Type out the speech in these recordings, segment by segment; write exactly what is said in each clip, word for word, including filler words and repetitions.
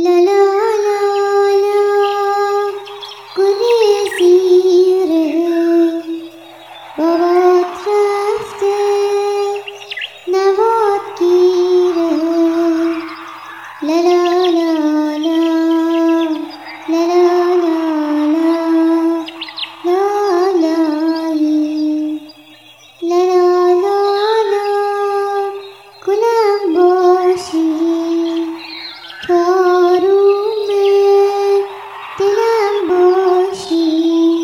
لا لا لا لا گل زیره بابات رفته نوات گیره لا لا لا لا لا لا لا لا لا لاهی لا لا لا لا گلم باشی تو آروم دلم باشی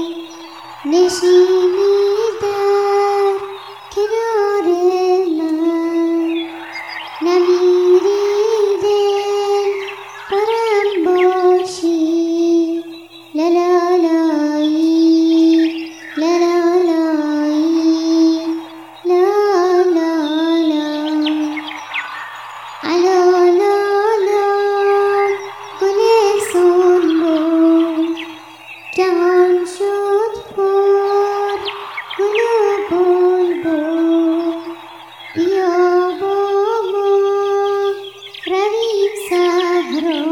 نشینی در کنار من نمیری دل برم باشی لا لا لایی لا لا لایی لا لا لا الا لا لا گل سنبل جهان شد پر گل و بلبل بیا با ما رویم صحرا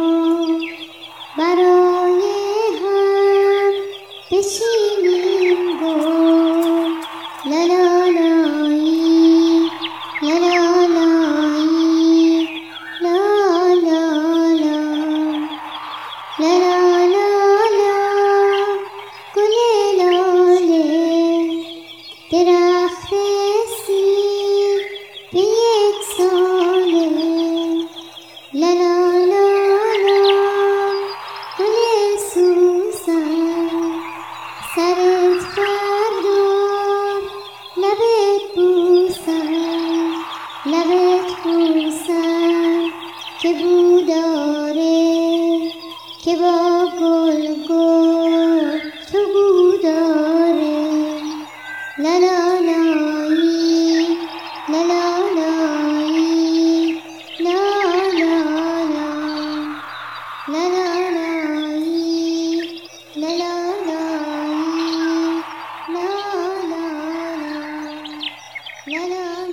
برای هم بچینیم گل لا لا لایی لا لا لایی لا لا لا لا لا لا لا گل لاله درخت سیر به یک ساله لا لا لا لا گل سوسن سرت بردار لبت بوسن لبت بوسن که بو داره که با گل گل تو بو داره لا لا لایی لا لا لایی لا لا لا لا لا لایی لا لا لایی لا لا لا لا لا